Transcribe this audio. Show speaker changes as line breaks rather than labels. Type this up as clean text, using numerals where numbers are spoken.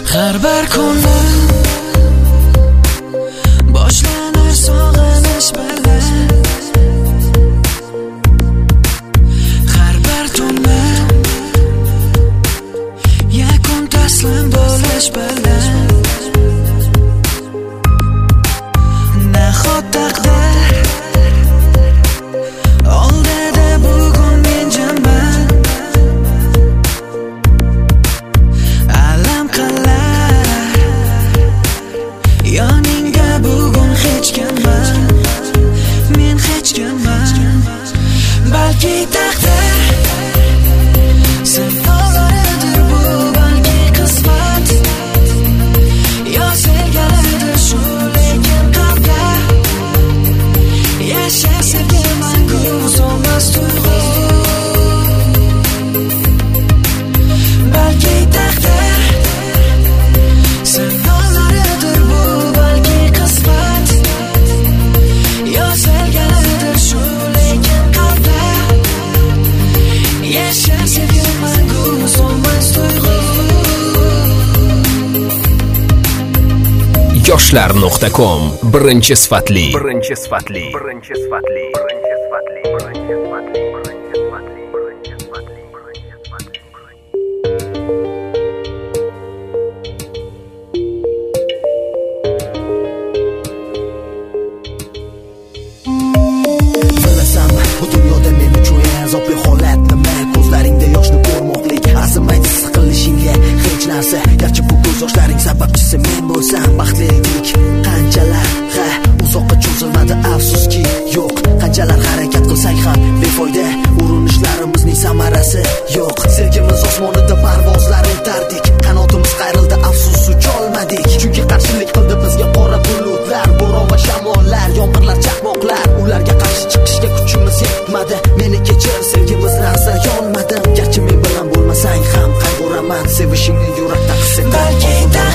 har bir kunlar boshlanar sog'inish bilan, har bir tunni yakun taslim bo'lish bilan. Nahot taqdir oldida bugun men jimman, alam qilar yoningda bugun hech kimman, men hech kimman. Balki taqdir sinovlaridir bu, balki qismat yozilganidir shu, lekin qalbga yashar sevgi mangu so'nmas tuyg'u. Balki taqdir sinovlaridir bu, balki qismat yozilganidir shu, lekin qalbga yashar sevgi mangu so'nmas tuyg'u.
Yoshlar.com birinchi sifatli.
Bilasan, bu dunyoda men uchun eng azobli holat nima? Ko'zlaringda yoshni ko'rmoqlik, arzimaydi siqilishingga hech narsa. Garchi bu ko'z yoshlaring sababchisi men bo'lsam, baxtlilik qanchalar uzoqqa cho'zilmadi, afsuski yo'q. Qanchalar harakat qilsak ham befoyda, urinishlarimizning samarasi yo'q. Sevgimiz osmonida parvozlar etardik, qanotimiz qayrildi, afsus ucholmadik. Chunki qarshilik qildi bizga qora bulutlar, bo'ron va shamollar, yomg'irlar, chaqmoqlar. Ularga qarshi chiqishga kuchimiz yetmadi. Meni kechir, sevgimizdan sira yonmadim. Garchi men bilan bo'lmasang ham qayg'uraman, sevishingni yurakda his etaman.
Balki